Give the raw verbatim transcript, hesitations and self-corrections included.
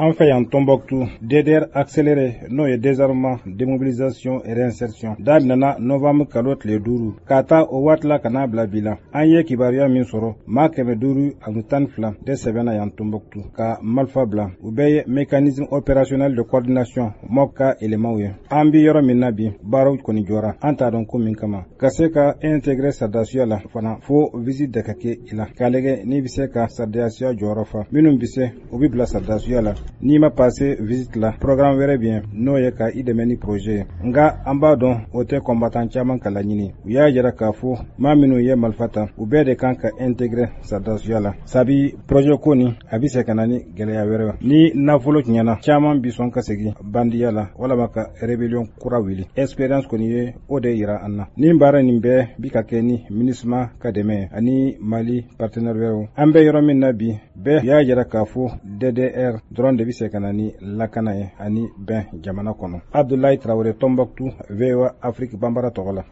an fɛ yan Tombouctou, D D R accéléré n'o ye désarmement, démobilisation et réinsertion daminɛna novembre kalo tile duuru k'a ta o waati la ka n'a bila bi la. An ye kibaruya min sɔrɔ maa kɛmɛ duuru ani tan ni fila de sɛbɛnna yan Tombouctou ka marifa bila. U bɛɛ ye mécanisme opérationnel de coordination M O C ka éléments ye. An bi yɔrɔ min na bi baaraw kɔni jɔra an t'a dɔn ko min kama. Ka se ka intégrer sardasiya la fana fo visite de ka kɛ i la k'a lajɛ n'i bɛ se ka sardasiya jɔyɔrɔ fa. Minnu bɛ se u bɛ bila sardasiya la n'i ma passé visite la programme wɛrɛ bɛ yen n'o ye ka i dɛmɛ ni projet ye. Nka an b'a dɔn o tɛ combattant caman ka laɲini. U y'a jira k'a fɔ maa minnu ye marifa ta u bɛɛ de kan ka intégrer sardasiya la. Sabi projet ko nin a bɛ se ka na ni gɛlɛya wɛrɛ ni nafolo tiɲɛna caman bi sɔn ka segin bandiya la walama ka rébellion kura wuli. Expérience kɔni ye o de yira an na. Nin baara nin bɛɛ bi ka kɛ ni MINUSMA ka dɛmɛ ani Mali partenaire wɛrɛw. An bɛ yɔrɔ min na bi bɛɛ y'a jira k'a fɔ D D R dɔrɔn de bɛ se ka na ni lakana ye ani bɛn jamana kɔnɔ. Abdoulaye Traoré, Tombouctou, V O A Afrique Bambara tɔgɔ la.